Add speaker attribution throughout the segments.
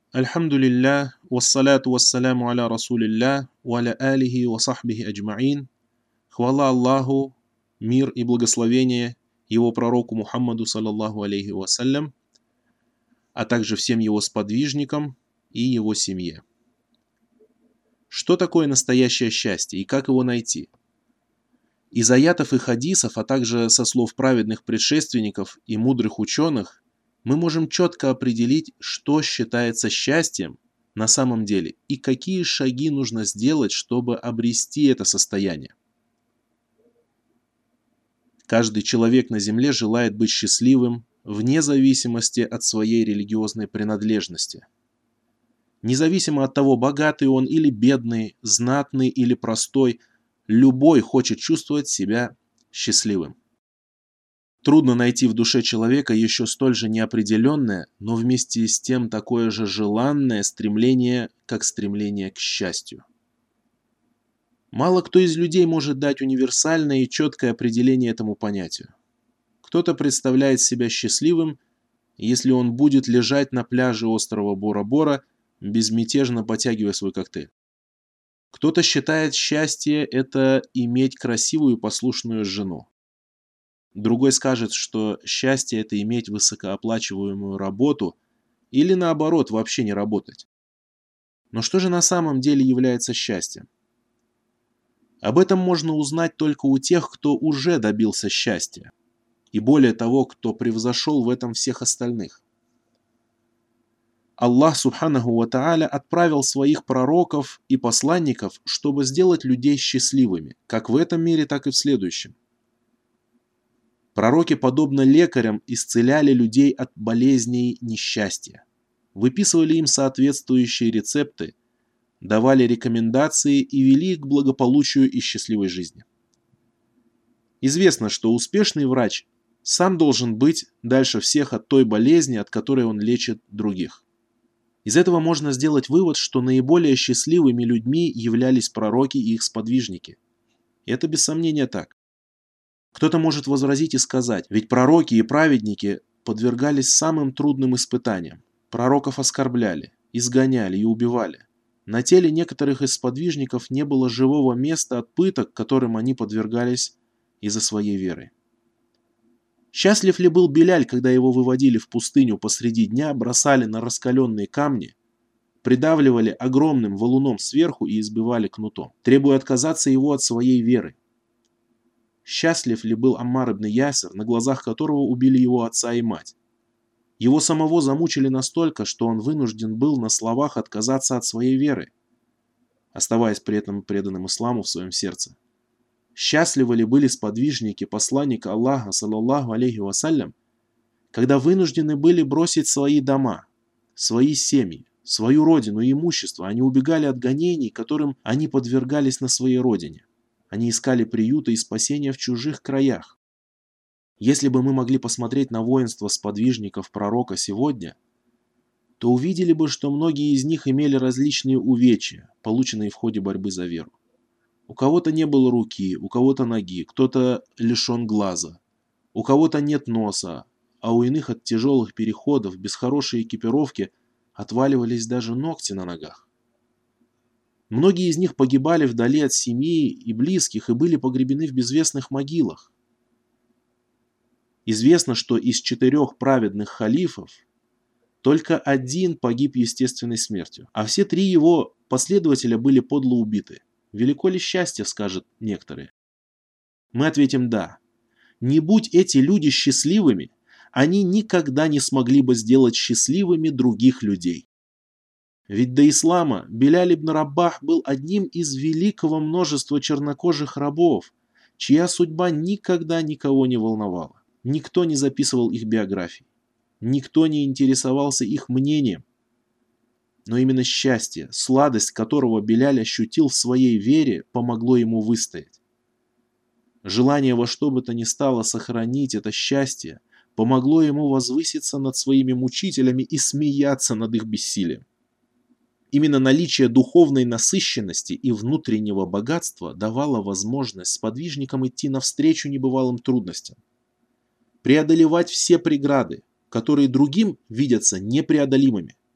Speaker 1: Альхамдулилля, вассаляту вассаляму аля расулилля, ва аля алихи ва сахбихи аджмаин. Хвала Аллаху, мир и благословение его пророку Мухаммаду, саллаллаху алейхи вассалям, а также всем его сподвижникам и его семье. Что такое настоящее счастье и как его найти? Из аятов и хадисов, а также со слов праведных предшественников и мудрых ученых, мы можем четко определить, что считается счастьем на самом деле и какие шаги нужно сделать, чтобы обрести это состояние. Каждый человек на земле желает быть счастливым вне зависимости от своей религиозной принадлежности. Независимо от того, богатый он или бедный, знатный или простой, любой хочет чувствовать себя счастливым. Трудно найти в душе человека еще столь же неопределенное, но вместе с тем такое же желанное стремление, как стремление к счастью. Мало кто из людей может дать универсальное и четкое определение этому понятию. Кто-то представляет себя счастливым, если он будет лежать на пляже острова Бора-Бора, безмятежно потягивая свой коктейль. Кто-то считает счастье – это иметь красивую и послушную жену. Другой скажет, что счастье – это иметь высокооплачиваемую работу или, наоборот, вообще не работать. Но что же на самом деле является счастьем? Об этом можно узнать только у тех, кто уже добился счастья, и более того, кто превзошел в этом всех остальных. Аллах Субханаху ва Тааля отправил своих пророков и посланников, чтобы сделать людей счастливыми, как в этом мире, так и в следующем. Пророки, подобно лекарям, исцеляли людей от болезней несчастья, выписывали им соответствующие рецепты, давали рекомендации и вели их к благополучию и счастливой жизни. Известно, что успешный врач сам должен быть дальше всех от той болезни, от которой он лечит других. Из этого можно сделать вывод, что наиболее счастливыми людьми являлись пророки и их сподвижники. И это без сомнения так. Кто-то может возразить и сказать, ведь пророки и праведники подвергались самым трудным испытаниям. Пророков оскорбляли, изгоняли и убивали. На теле некоторых из сподвижников не было живого места от пыток, которым они подвергались из-за своей веры. Счастлив ли был Биляль, когда его выводили в пустыню посреди дня, бросали на раскаленные камни, придавливали огромным валуном сверху и избивали кнутом, требуя отказаться его от своей веры? Счастлив ли был Аммар ибн Ясир, на глазах которого убили его отца и мать? Его самого замучили настолько, что он вынужден был на словах отказаться от своей веры, оставаясь при этом преданным исламу в своем сердце. Счастливы ли были сподвижники посланника Аллаха, саллаллаху алейхи вассалям, когда вынуждены были бросить свои дома, свои семьи, свою родину и имущество? Они убегали от гонений, которым они подвергались на своей родине. Они искали приюта и спасения в чужих краях. Если бы мы могли посмотреть на воинство сподвижников пророка сегодня, то увидели бы, что многие из них имели различные увечья, полученные в ходе борьбы за веру. У кого-то не было руки, у кого-то ноги, кто-то лишен глаза, у кого-то нет носа, а у иных от тяжелых переходов без хорошей экипировки отваливались даже ногти на ногах. Многие из них погибали вдали от семьи и близких и были погребены в безвестных могилах. Известно, что из 4 праведных халифов только один погиб естественной смертью, а все 3 его последователя были подло убиты. Велико ли счастье, скажут некоторые? Мы ответим «да». Не будь эти люди счастливыми, они никогда не смогли бы сделать счастливыми других людей. Ведь до ислама Биляль ибн Рабах был одним из великого множества чернокожих рабов, чья судьба никогда никого не волновала. Никто не записывал их биографий. Никто не интересовался их мнением. Но именно счастье, сладость которого Биляль ощутил в своей вере, помогло ему выстоять. Желание во что бы то ни стало сохранить это счастье помогло ему возвыситься над своими мучителями и смеяться над их бессилием. Именно наличие духовной насыщенности и внутреннего богатства давало возможность сподвижникам идти навстречу небывалым трудностям, преодолевать все преграды, которые другим видятся непреодолимыми.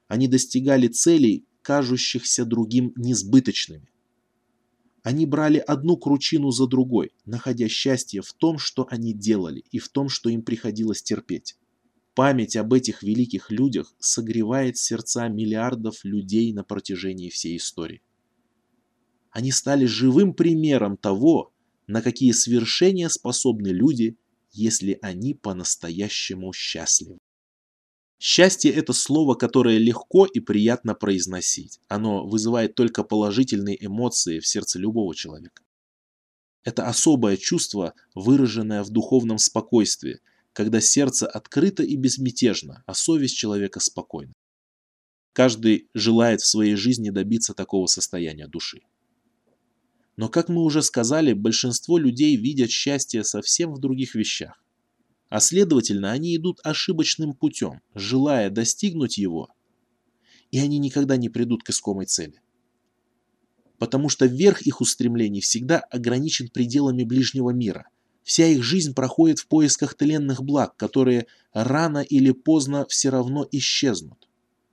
Speaker 1: Они достигали целей, кажущихся другим несбыточными. Они брали одну кручину за другой, находя счастье в том, что они делали, и в том, что им приходилось терпеть. Память об этих великих людях согревает сердца миллиардов людей на протяжении всей истории. Они стали живым примером того, на какие свершения способны люди, если они по-настоящему счастливы. Счастье – это слово, которое легко и приятно произносить. Оно вызывает только положительные эмоции в сердце любого человека. Это особое чувство, выраженное в духовном спокойствии, когда сердце открыто и безмятежно, а совесть человека спокойна. Каждый желает в своей жизни добиться такого состояния души. Но, как мы уже сказали, большинство людей видят счастье совсем в других вещах. А следовательно, они идут ошибочным путем, желая достигнуть его, и они никогда не придут к искомой цели. Потому что верх их устремлений всегда ограничен пределами ближнего мира. Вся их жизнь проходит в поисках тленных благ, которые рано или поздно все равно исчезнут.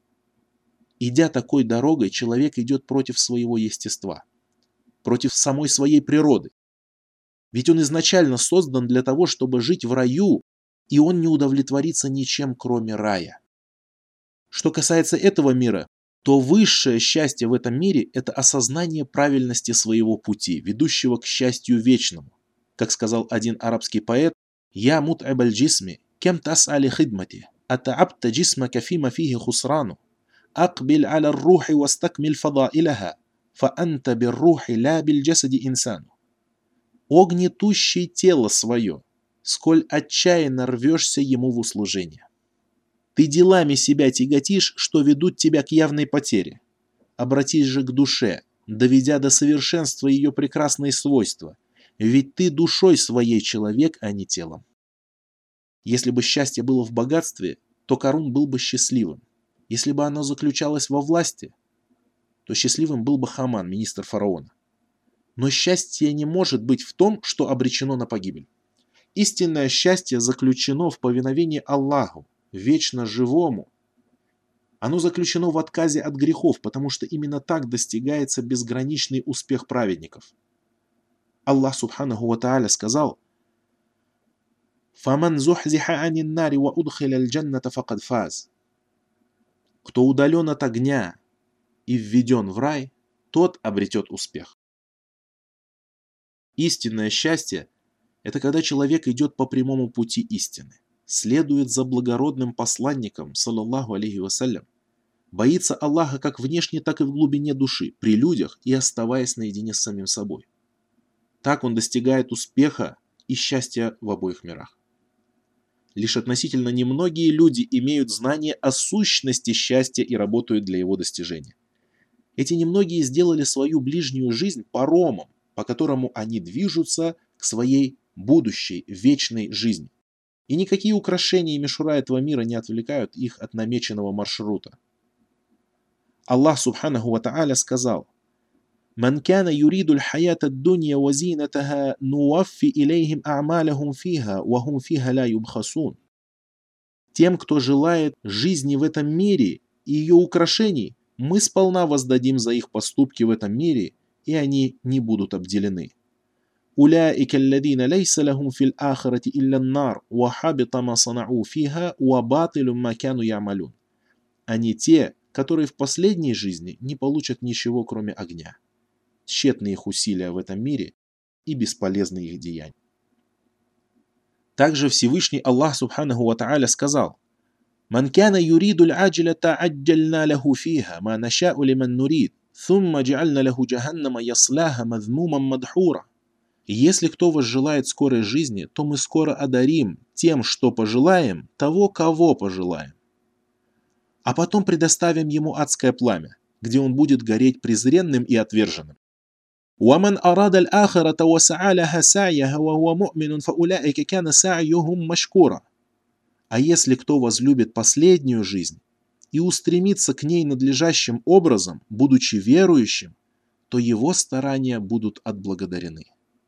Speaker 1: Идя такой дорогой, человек идет против своего естества, против самой своей природы. Ведь он изначально создан для того, чтобы жить в раю, и он не удовлетворится ничем, кроме рая. Что касается этого мира, то высшее счастье в этом мире – это осознание правильности своего пути, ведущего к счастью вечному. Как сказал один арабский поэт: «Я мут'аб аль-джисми, кем тас'али хидмати, ата'абта джисмака фима фихи хусрану, акбиль аля рухи вастакмиль фадаиляха, фа анта бир рухи ля биль джасади инсану». О гнетущее тело свое, сколь отчаянно рвешься ему в услужение. Ты делами себя тяготишь, что ведут тебя к явной потере. Обратись же к душе, доведя до совершенства ее прекрасные свойства, ведь ты душой своей человек, а не телом. Если бы счастье было в богатстве, то Карун был бы счастливым. Если бы оно заключалось во власти, то счастливым был бы Хаман, министр фараона. Но счастье не может быть в том, что обречено на погибель. Истинное счастье заключено в повиновении Аллаху, вечно живому. Оно заключено в отказе от грехов, потому что именно так достигается безграничный успех праведников. Аллах Субханаху ва Тааля сказал: «Фаман зухзиха анин нари ва удхиля аль-джанната факад фаз». Кто удален от огня и введен в рай, тот обретет успех. Истинное счастье – это когда человек идет по прямому пути истины, следует за благородным посланником, саллаллаху алейхи вассалям, боится Аллаха как внешне, так и в глубине души, при людях и оставаясь наедине с самим собой. Так он достигает успеха и счастья в обоих мирах. Лишь относительно немногие люди имеют знание о сущности счастья и работают для его достижения. Эти немногие сделали свою ближнюю жизнь паромом, по которому они движутся к своей будущей вечной жизни. И никакие украшения и мишура этого мира не отвлекают их от намеченного маршрута. Аллах Субханаху ва Тааля сказал: «Ман кана юриду аль-хаята ад-дунья ва зинатаха нуаффи илейхим а'малахум фиха ва хум фиха ла юбхасун». Тем, кто желает жизни в этом мире и ее украшений, мы сполна воздадим за их поступки в этом мире, и они не будут обделены. «Уляика алладина лейса лахум фил ахирати илля ан-нар, ва хабита ма санау фиха, ва батилум ма кану я'малун». Они те, которые в последней жизни не получат ничего, кроме огня. Тщетны их усилия в этом мире и бесполезны их деяния. Также Всевышний Аллах Субханаху ва Тааля сказал: «Ман кана юриду аль-аджилата аджальна лаху фиха, ма наша'у лиман нурид, thumma джа'альна лаху джаханнама яслаха мадхмуман мадхура». Если кто возжелает скорой жизни, то мы скоро одарим тем, что пожелаем, того, кого пожелаем. А потом предоставим ему адское пламя, где он будет гореть презренным и отверженным. وَمَنْ أَرَادَ الْآخِرَةَ وَسَعَى لَهَا سَعْيَهَا وَهُوَ مُؤْمِنٌ فَأُولَٰئِكَ كَانَ سَعْيُهُمْ مَشْكُورًا. А если кто возлюбит последнюю жизнь и устремится к ней надлежащим образом, будучи верующим, то его старания будут отблагодарены.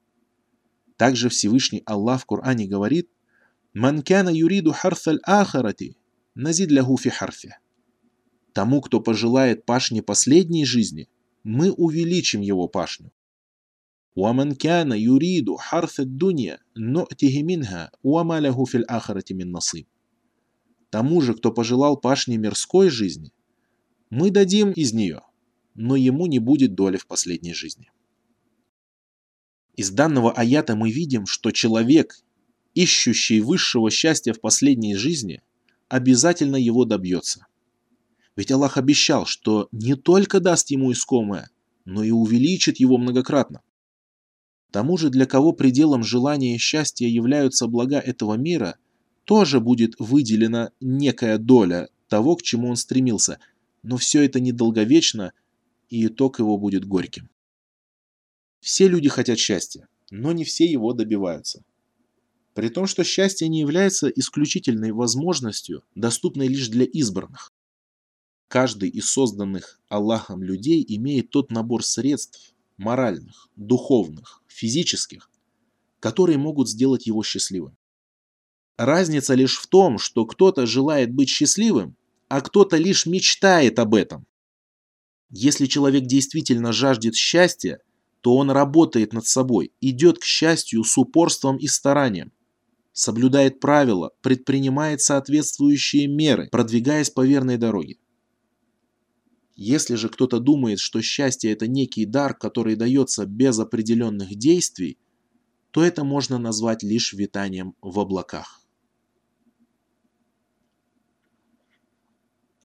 Speaker 1: Также Всевышний Аллах в Коране говорит: «Ман кана юриду харфа аль-ахирати назид лаху фи харфи». Тому, кто пожелает пашни последней жизни, мы увеличим его пашню. وَمَنْ كَانَ يُرِيدُ حَرْثَ الدُّنْيَا نُؤْتِهِ مِنْهَا وَمَا لَهُ فِي الْآخِرَةِ مِنْ نَصِيبٍ. Тому же, кто пожелал пашни мирской жизни, мы дадим из нее, но ему не будет доли в последней жизни. Из данного аята мы видим, что человек, ищущий высшего счастья в последней жизни, обязательно его добьется. Ведь Аллах обещал, что не только даст ему искомое, но и увеличит его многократно. Тому же, для кого пределом желания и счастья являются блага этого мира, тоже будет выделена некая доля того, к чему он стремился, но все это недолговечно, и итог его будет горьким. Все люди хотят счастья, но не все его добиваются. При том, что счастье не является исключительной возможностью, доступной лишь для избранных. Каждый из созданных Аллахом людей имеет тот набор средств, моральных, духовных, физических, которые могут сделать его счастливым. Разница лишь в том, что кто-то желает быть счастливым, а кто-то лишь мечтает об этом. Если человек действительно жаждет счастья, то он работает над собой, идет к счастью с упорством и старанием, соблюдает правила, предпринимает соответствующие меры, продвигаясь по верной дороге. Если же кто-то думает, что счастье – это некий дар, который дается без определенных действий, то это можно назвать лишь витанием в облаках.